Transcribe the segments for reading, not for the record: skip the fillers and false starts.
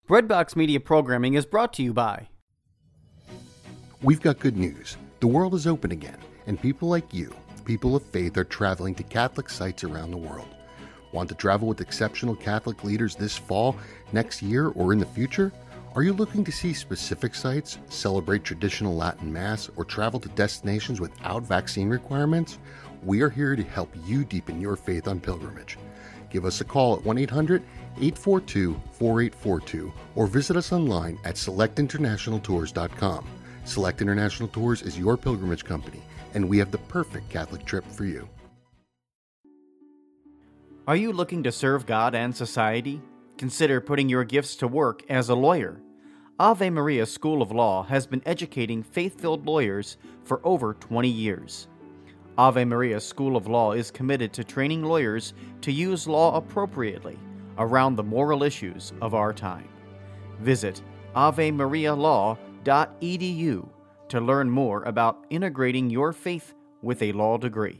Breadbox Media programming is brought to you by... We've got good news. The world is open again, and people like you, people of faith, are traveling to Catholic sites around the world. Want to travel with exceptional Catholic leaders this fall, next year, or in the future? Are you looking to see specific sites, celebrate traditional Latin Mass, or travel to destinations without vaccine requirements? We are here to help you deepen your faith on pilgrimage. Give us a call at 1-800-842-4842 or visit us online at selectinternationaltours.com. Select International Tours is your pilgrimage company, and we have the perfect Catholic trip for you. Are you looking to serve God and society? Consider putting your gifts to work as a lawyer. Ave Maria School of Law has been educating faith-filled lawyers for over 20 years. Ave Maria School of Law is committed to training lawyers to use law appropriately around the moral issues of our time. Visit avemarialaw.edu to learn more about integrating your faith with a law degree.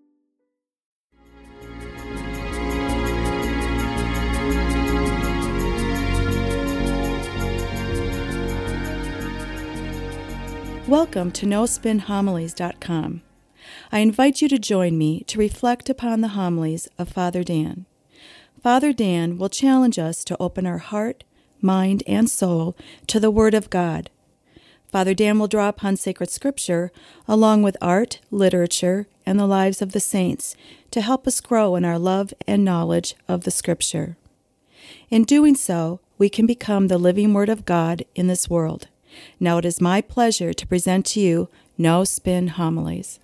Welcome to NoSpinHomilies.com. I invite you to join me to reflect upon the homilies of Father Dan. Father Dan will challenge us to open our heart, mind, and soul to the Word of God. Father Dan will draw upon sacred scripture along with art, literature, and the lives of the saints to help us grow in our love and knowledge of the scripture. In doing so, we can become the living Word of God in this world. Now it is my pleasure to present to you No Spin Homilies.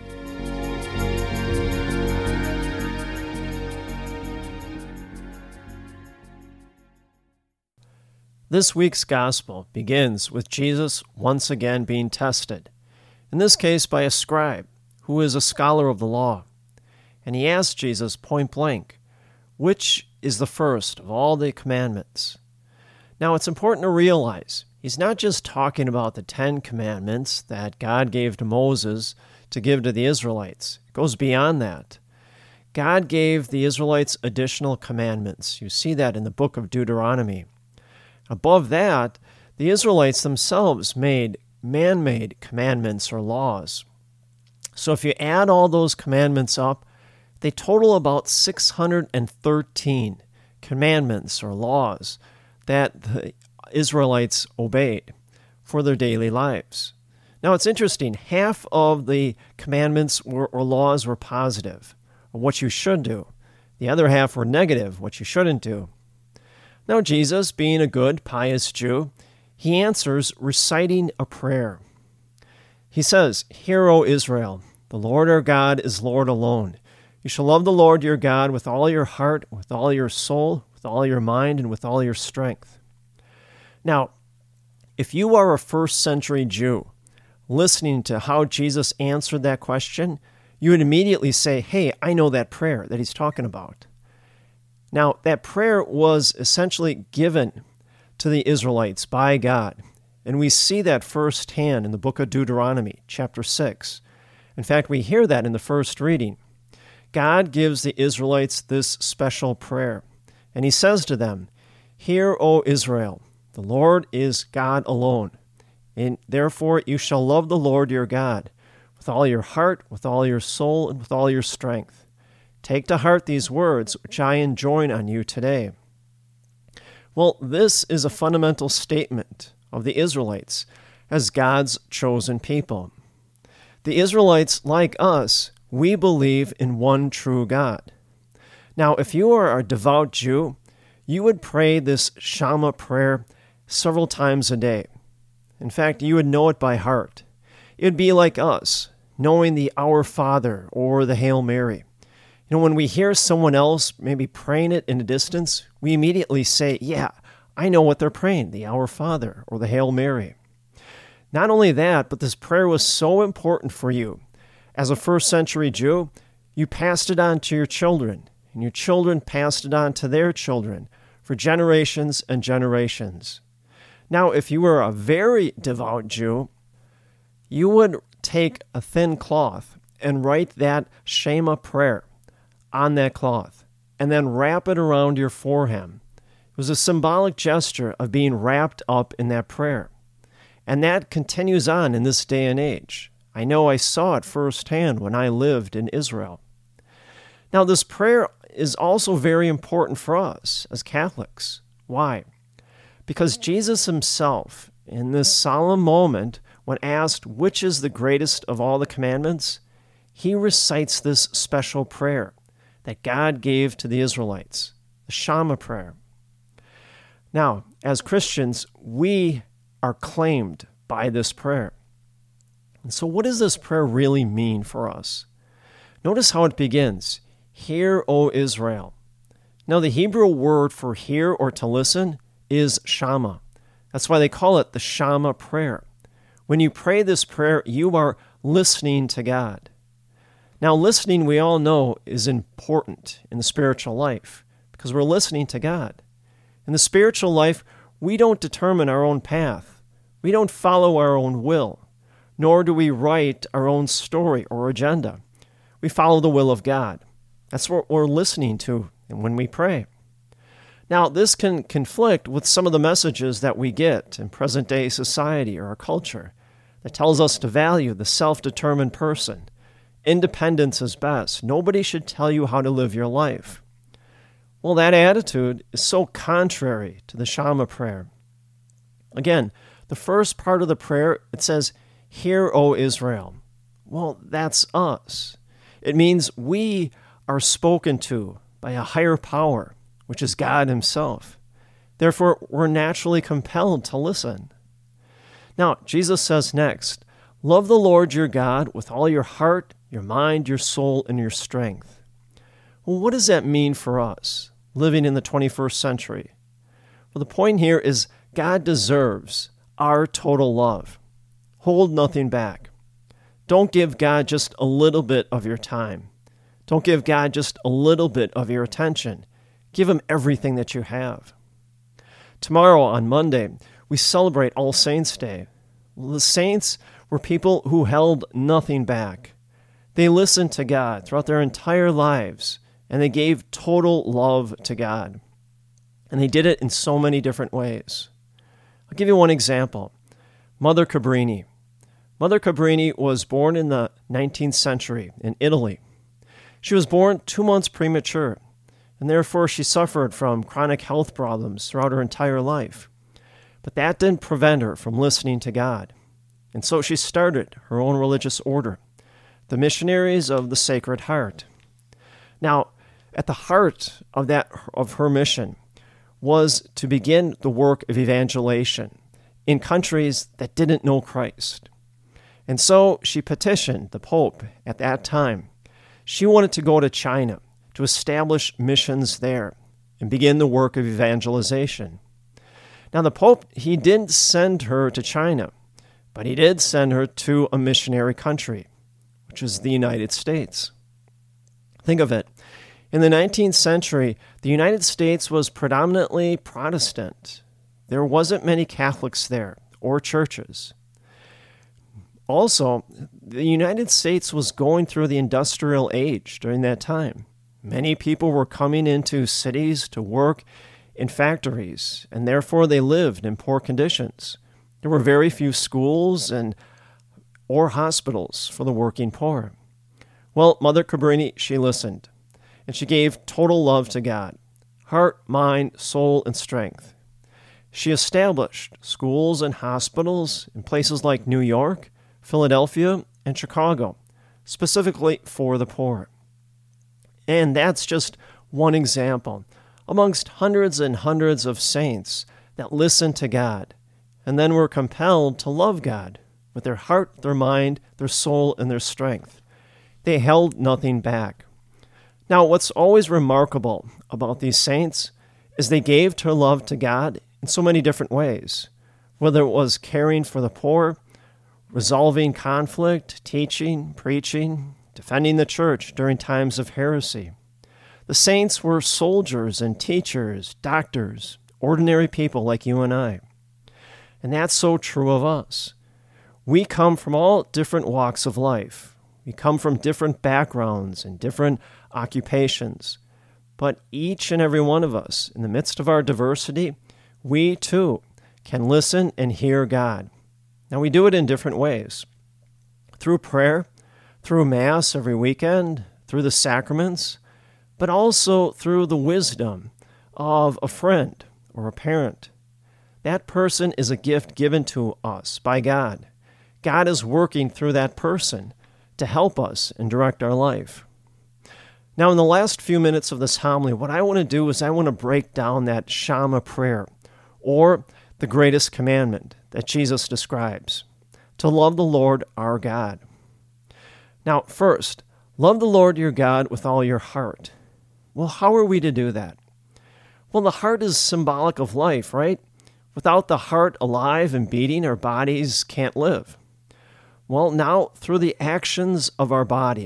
This week's Gospel begins with Jesus once again being tested, in this case by a scribe, who is a scholar of the law. And he asks Jesus point blank, which is the first of all the commandments? Now it's important to realize he's not just talking about the 10 commandments that God gave to Moses to give to the Israelites. It goes beyond that. God gave the Israelites additional commandments. You see that in the book of Deuteronomy. Above that, the Israelites themselves made man-made commandments or laws. So if you add all those commandments up, they total about 613 commandments or laws that the Israelites obeyed for their daily lives. Now it's interesting, half of the commandments or laws were positive, or what you should do. The other half were negative, what you shouldn't do. Now Jesus, being a good, pious Jew, he answers reciting a prayer. He says, "Hear, O Israel, the Lord our God is Lord alone. You shall love the Lord your God with all your heart, with all your soul, with all your mind, and with all your strength." Now, if you are a first-century Jew listening to how Jesus answered that question, you would immediately say, hey, I know that prayer that he's talking about. Now, that prayer was essentially given to the Israelites by God, and we see that firsthand in the book of Deuteronomy, chapter 6. In fact, we hear that in the first reading. God gives the Israelites this special prayer, and he says to them, "Hear, O Israel, the Lord is God alone, and therefore you shall love the Lord your God with all your heart, with all your soul, and with all your strength. Take to heart these words which I enjoin on you today." Well, this is a fundamental statement of the Israelites as God's chosen people. The Israelites, like us, we believe in one true God. Now, if you are a devout Jew, you would pray this Shema prayer several times a day. In fact, you would know it by heart. It would be like us, knowing the Our Father or the Hail Mary. You know, when we hear someone else maybe praying it in a distance, we immediately say, yeah, I know what they're praying, the Our Father or the Hail Mary. Not only that, but this prayer was so important for you. As a first-century Jew, you passed it on to your children, and your children passed it on to their children for generations and generations. Now, if you were a very devout Jew, you would take a thin cloth and write that Shema prayer on that cloth, and then wrap it around your forehead. It was a symbolic gesture of being wrapped up in that prayer. And that continues on in this day and age. I know I saw it firsthand when I lived in Israel. Now, this prayer is also very important for us as Catholics. Why? Because Jesus himself, in this solemn moment, when asked which is the greatest of all the commandments, he recites this special prayer that God gave to the Israelites, the Shema prayer. Now, as Christians, we are claimed by this prayer. And so what does this prayer really mean for us? Notice how it begins. Hear, O Israel. Now, the Hebrew word for hear or to listen is Shema. That's why they call it the Shema prayer. When you pray this prayer, you are listening to God. Now, listening, we all know, is important in the spiritual life because we're listening to God. In the spiritual life, we don't determine our own path. We don't follow our own will, nor do we write our own story or agenda. We follow the will of God. That's what we're listening to when we pray. Now, this can conflict with some of the messages that we get in present-day society or our culture that tells us to value the self-determined person. Independence is best. Nobody should tell you how to live your life. Well, that attitude is so contrary to the Shema prayer. Again, the first part of the prayer, it says, Hear, O Israel. Well, that's us. It means we are spoken to by a higher power, which is God himself. Therefore, we're naturally compelled to listen. Now, Jesus says next, Love the Lord your God with all your heart, your mind, your soul, and your strength. Well, what does that mean for us, living in the 21st century? Well, the point here is God deserves our total love. Hold nothing back. Don't give God just a little bit of your time. Don't give God just a little bit of your attention. Give him everything that you have. Tomorrow, on Monday, we celebrate All Saints' Day. Well, the saints were people who held nothing back. They listened to God throughout their entire lives, and they gave total love to God. And they did it in so many different ways. I'll give you one example. Mother Cabrini. Mother Cabrini was born in the 19th century in Italy. She was born 2 months premature, and therefore she suffered from chronic health problems throughout her entire life. But that didn't prevent her from listening to God. And so she started her own religious order, the Missionaries of the Sacred Heart. Now, at the heart of her mission was to begin the work of evangelization in countries that didn't know Christ. And so she petitioned the Pope at that time. She wanted to go to China to establish missions there and begin the work of evangelization. Now, the Pope, he didn't send her to China, but he did send her to a missionary country, which is the United States. Think of it. In the 19th century, the United States was predominantly Protestant. There wasn't many Catholics there or churches. Also, the United States was going through the industrial age during that time. Many people were coming into cities to work in factories, and therefore they lived in poor conditions. There were very few schools or hospitals for the working poor. Well, Mother Cabrini, she listened, and she gave total love to God, heart, mind, soul, and strength. She established schools and hospitals in places like New York, Philadelphia, and Chicago, specifically for the poor. And that's just one example amongst hundreds and hundreds of saints that listened to God and then were compelled to love God with their heart, their mind, their soul, and their strength. They held nothing back. Now, what's always remarkable about these saints is they gave their love to God in so many different ways, whether it was caring for the poor, resolving conflict, teaching, preaching, defending the church during times of heresy. The saints were soldiers and teachers, doctors, ordinary people like you and I. And that's so true of us. We come from all different walks of life. We come from different backgrounds and different occupations. but each and every one of us, in the midst of our diversity, we too can listen and hear God. Now, we do it in different ways. Through prayer, through Mass every weekend, through the sacraments, but also through the wisdom of a friend or a parent. That person is a gift given to us by God. God is working through that person to help us and direct our life. Now, in the last few minutes of this homily, what I want to do is I want to break down that Shema prayer, or the greatest commandment that Jesus describes, to love the Lord our God. Now, first, love the Lord your God with all your heart. Well, how are we to do that? Well, the heart is symbolic of life, right? Without the heart alive and beating, our bodies can't live. Well, now, through the actions of our body,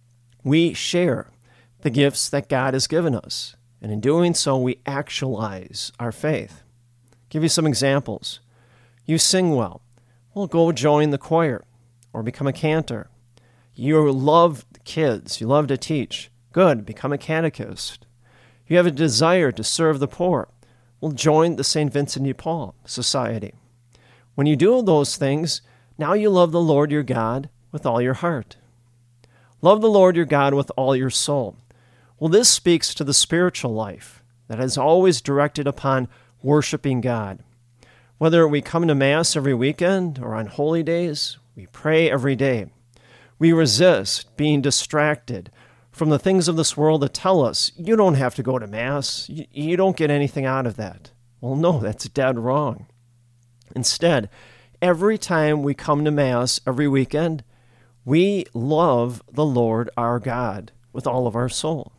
we share the gifts that God has given us. And in doing so, we actualize our faith. Give you some examples. You sing well. Well, go join the choir or become a cantor. You love kids. You love to teach. Good, become a catechist. You have a desire to serve the poor. Well, join the St. Vincent de Paul Society. When you do those things, now you love the Lord your God with all your heart. Love the Lord your God with all your soul. Well, this speaks to the spiritual life that is always directed upon worshiping God. Whether we come to Mass every weekend or on holy days, we pray every day. We resist being distracted from the things of this world that tell us, you don't have to go to Mass, you don't get anything out of that. Well, no, that's dead wrong. Instead, every time we come to Mass every weekend, we love the Lord our God with all of our soul.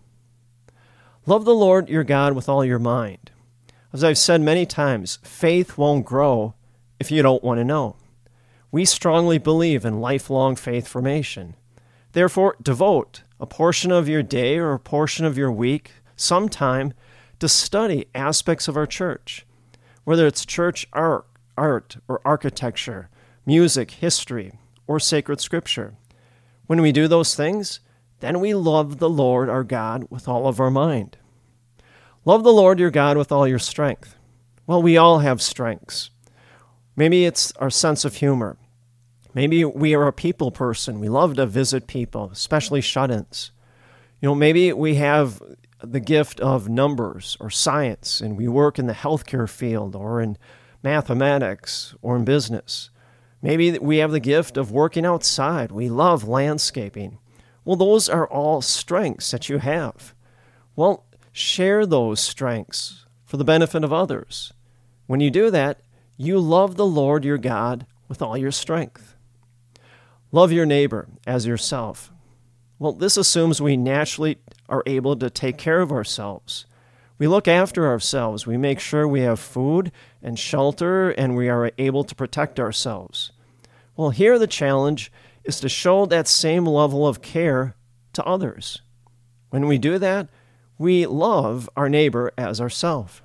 Love the Lord your God with all your mind. As I've said many times, faith won't grow if you don't want to know. We strongly believe in lifelong faith formation. Therefore, devote a portion of your day or a portion of your week, some time, to study aspects of our church, whether it's church art or architecture, music, history, or sacred scripture. When we do those things, then we love the Lord our God with all of our mind. Love the Lord your God with all your strength. Well, we all have strengths. Maybe it's our sense of humor. Maybe we are a people person. We love to visit people, especially shut-ins. Maybe we have the gift of numbers or science, and we work in the healthcare field or in mathematics or in business. Maybe we have the gift of working outside. We love landscaping. Well, those are all strengths that you have. Well, share those strengths for the benefit of others. When you do that, you love the Lord your God with all your strength. Love your neighbor as yourself. Well, this assumes we naturally are able to take care of ourselves. We look after ourselves. We make sure we have food and shelter, and we are able to protect ourselves. Well, here the challenge is to show that same level of care to others. When we do that, we love our neighbor as ourselves.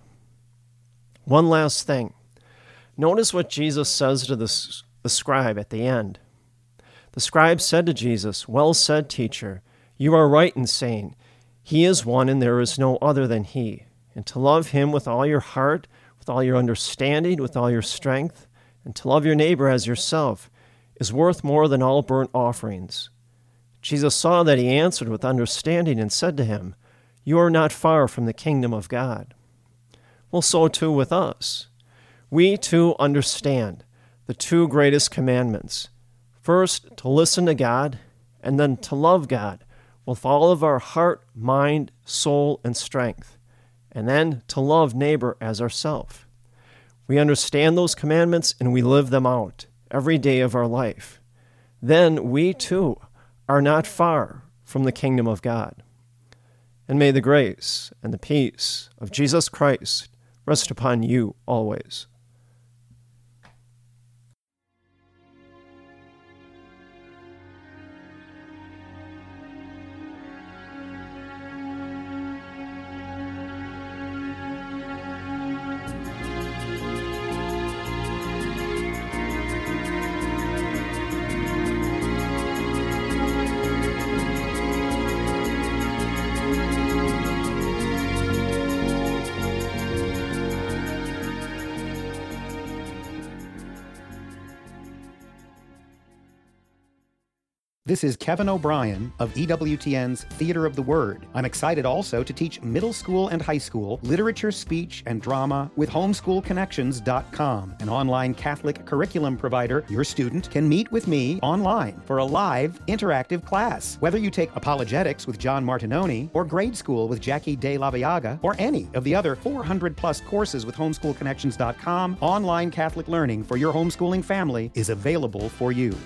One last thing. Notice what Jesus says to the scribe at the end. The scribe said to Jesus, "Well said, teacher. You are right in saying, He is one and there is no other than He. And to love Him with all your heart, with all your understanding, with all your strength, and to love your neighbor as yourself is worth more than all burnt offerings." Jesus saw that he answered with understanding and said to him, "You are not far from the kingdom of God." Well, so too with us. We too understand the two greatest commandments. First, to listen to God, and then to love God with all of our heart, mind, soul, and strength, and then to love neighbor as ourselves. We understand those commandments and we live them out every day of our life. Then we too are not far from the kingdom of God. And may the grace and the peace of Jesus Christ rest upon you always. This is Kevin O'Brien of EWTN's Theater of the Word. I'm excited also to teach middle school and high school literature, speech, and drama with homeschoolconnections.com, an online Catholic curriculum provider. Your student can meet with me online for a live, interactive class. Whether you take apologetics with John Martinoni, or grade school with Jackie De La Viaga, or any of the other 400-plus courses with homeschoolconnections.com, online Catholic learning for your homeschooling family is available for you.